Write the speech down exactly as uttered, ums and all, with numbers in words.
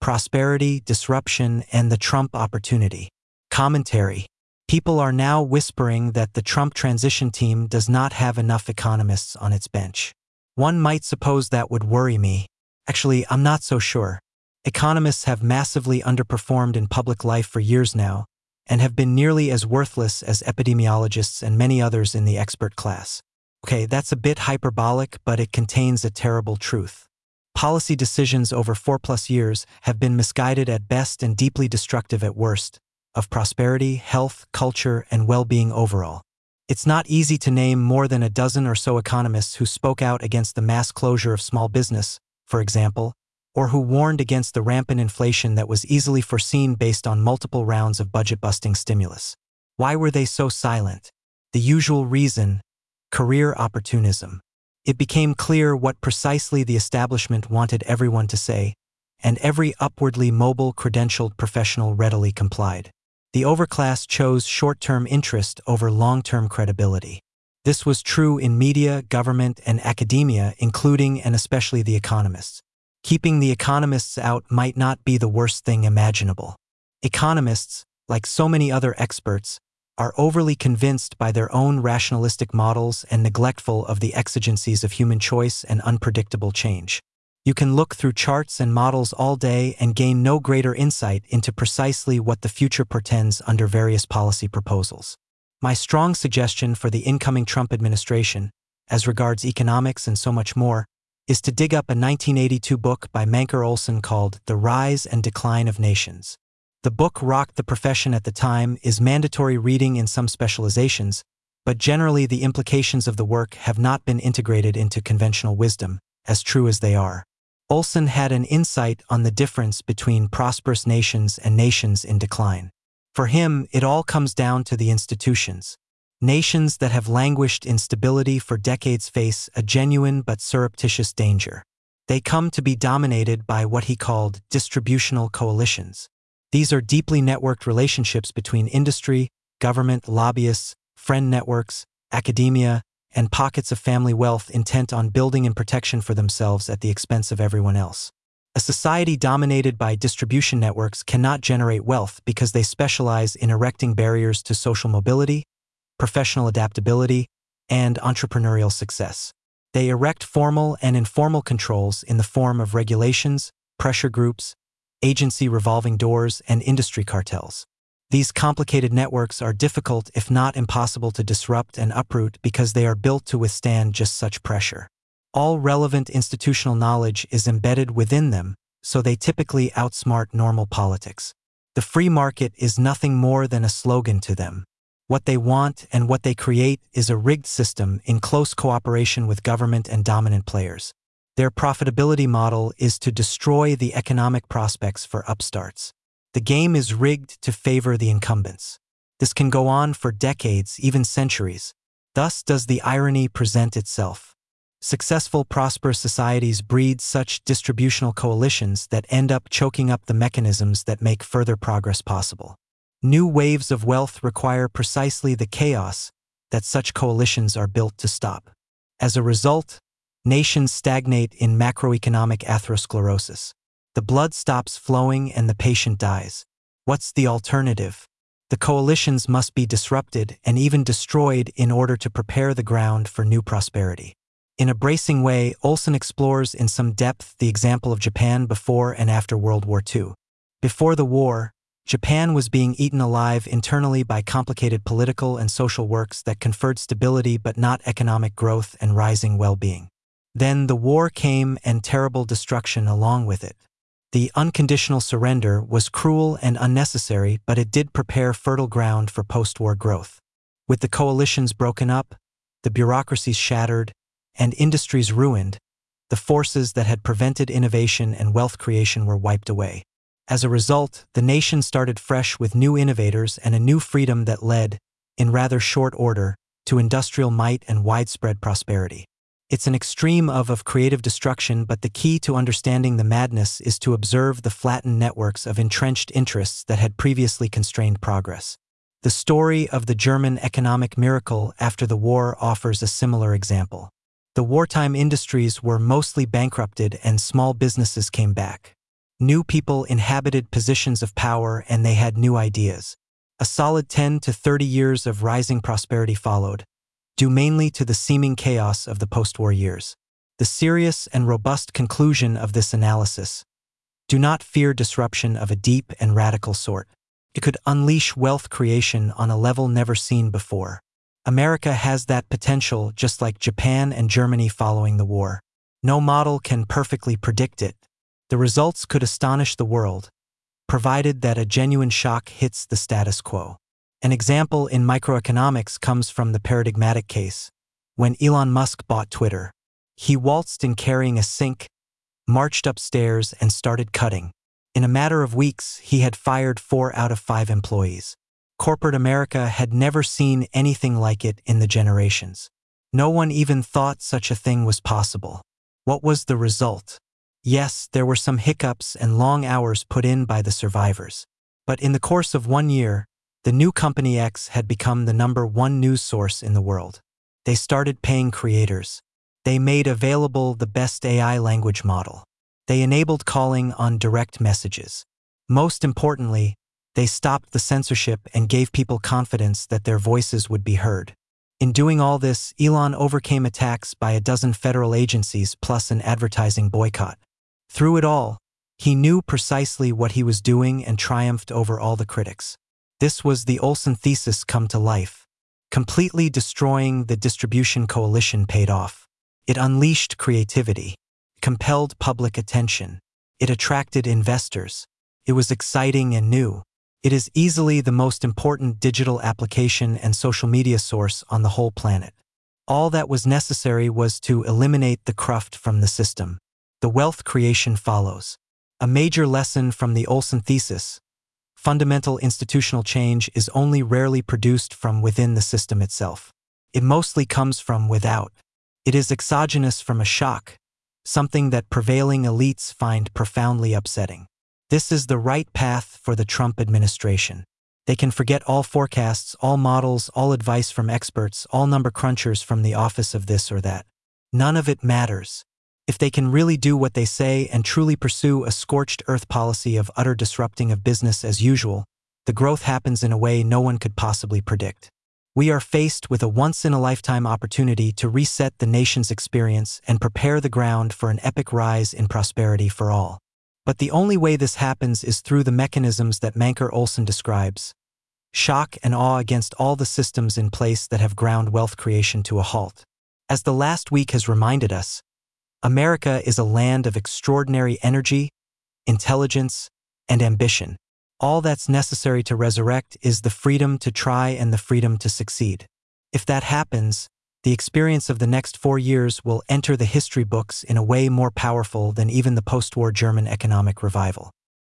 prosperity, disruption, and the Trump opportunity. Commentary. People are now whispering that the Trump transition team does not have enough economists on its bench. One might suppose that would worry me. Actually, I'm not so sure. Economists have massively underperformed in public life for years now, and have been nearly as worthless as epidemiologists and many others in the expert class. Okay, that's a bit hyperbolic, but it contains a terrible truth. Policy decisions over four plus years have been misguided at best and deeply destructive at worst, of prosperity, health, culture, and well-being overall. It's not easy to name more than a dozen or so economists who spoke out against the mass closure of small business, for example, or who warned against the rampant inflation that was easily foreseen based on multiple rounds of budget-busting stimulus. Why were they so silent? The usual reason: career opportunism. It became clear what precisely the establishment wanted everyone to say, and every upwardly mobile, credentialed professional readily complied. The overclass chose short-term interest over long-term credibility. This was true in media, government, and academia, including and especially the economists. Keeping the economists out might not be the worst thing imaginable. Economists, like so many other experts, are overly convinced by their own rationalistic models and neglectful of the exigencies of human choice and unpredictable change. You can look through charts and models all day and gain no greater insight into precisely what the future portends under various policy proposals. My strong suggestion for the incoming Trump administration, as regards economics and so much more, is to dig up a nineteen eighty-two book by Mancur Olson called The Rise and Decline of Nations. The book rocked the profession at the time, is mandatory reading in some specializations, but generally the implications of the work have not been integrated into conventional wisdom, as true as they are. Olson had an insight on the difference between prosperous nations and nations in decline. For him, it all comes down to the institutions. Nations that have languished in stability for decades face a genuine but surreptitious danger. They come to be dominated by what he called distributional coalitions. These are deeply networked relationships between industry, government, lobbyists, friend networks, academia, and pockets of family wealth intent on building in protection for themselves at the expense of everyone else. A society dominated by distribution networks cannot generate wealth because they specialize in erecting barriers to social mobility, professional adaptability, and entrepreneurial success. They erect formal and informal controls in the form of regulations, pressure groups, agency revolving doors, and industry cartels. These complicated networks are difficult, if not impossible, to disrupt and uproot because they are built to withstand just such pressure. All relevant institutional knowledge is embedded within them, so they typically outsmart normal politics. The free market is nothing more than a slogan to them. What they want and what they create is a rigged system in close cooperation with government and dominant players. Their profitability model is to destroy the economic prospects for upstarts. The game is rigged to favor the incumbents. This can go on for decades, even centuries. Thus does the irony present itself. Successful, prosperous societies breed such distributional coalitions that end up choking up the mechanisms that make further progress possible. New waves of wealth require precisely the chaos that such coalitions are built to stop. As a result, nations stagnate in macroeconomic atherosclerosis. The blood stops flowing and the patient dies. What's the alternative? The coalitions must be disrupted and even destroyed in order to prepare the ground for new prosperity. In a bracing way, Olson explores in some depth the example of Japan before and after World War Two. Before the war, Japan was being eaten alive internally by complicated political and social works that conferred stability but not economic growth and rising well-being. Then the war came and terrible destruction along with it. The unconditional surrender was cruel and unnecessary, but it did prepare fertile ground for post-war growth. With the coalitions broken up, the bureaucracies shattered, and industries ruined, the forces that had prevented innovation and wealth creation were wiped away. As a result, the nation started fresh with new innovators and a new freedom that led, in rather short order, to industrial might and widespread prosperity. It's an extreme of, of creative destruction, but the key to understanding the madness is to observe the flattened networks of entrenched interests that had previously constrained progress. The story of the German economic miracle after the war offers a similar example. The wartime industries were mostly bankrupted and small businesses came back. New people inhabited positions of power and they had new ideas. A solid ten to thirty years of rising prosperity followed, due mainly to the seeming chaos of the post-war years. The serious and robust conclusion of this analysis: do not fear disruption of a deep and radical sort. It could unleash wealth creation on a level never seen before. America has that potential, just like Japan and Germany following the war. No model can perfectly predict it. The results could astonish the world, provided that a genuine shock hits the status quo. An example in microeconomics comes from the paradigmatic case, when Elon Musk bought Twitter. He waltzed in carrying a sink, marched upstairs, and started cutting. In a matter of weeks, he had fired four out of five employees. Corporate America had never seen anything like it in the generations. No one even thought such a thing was possible. What was the result? Yes, there were some hiccups and long hours put in by the survivors. But in the course of one year, the new Company X had become the number one news source in the world. They started paying creators. They made available the best A I language model. They enabled calling on direct messages. Most importantly, they stopped the censorship and gave people confidence that their voices would be heard. In doing all this, Elon overcame attacks by a dozen federal agencies plus an advertising boycott. Through it all, he knew precisely what he was doing and triumphed over all the critics. This was the Olson thesis come to life. Completely destroying the distribution coalition paid off. It unleashed creativity, compelled public attention. It attracted investors. It was exciting and new. It is easily the most important digital application and social media source on the whole planet. All that was necessary was to eliminate the cruft from the system. The wealth creation follows. A major lesson from the Olson thesis: fundamental institutional change is only rarely produced from within the system itself. It mostly comes from without. It is exogenous from a shock, something that prevailing elites find profoundly upsetting. This is the right path for the Trump administration. They can forget all forecasts, all models, all advice from experts, all number crunchers from the office of this or that. None of it matters. If they can really do what they say and truly pursue a scorched earth policy of utter disrupting of business as usual, the growth happens in a way no one could possibly predict. We are faced with a once-in-a-lifetime opportunity to reset the nation's experience and prepare the ground for an epic rise in prosperity for all. But the only way this happens is through the mechanisms that Mancur Olson describes: shock and awe against all the systems in place that have ground wealth creation to a halt. As the last week has reminded us, America is a land of extraordinary energy, intelligence, and ambition. All that's necessary to resurrect is the freedom to try and the freedom to succeed. If that happens, the experience of the next four years will enter the history books in a way more powerful than even the post-war German economic revival.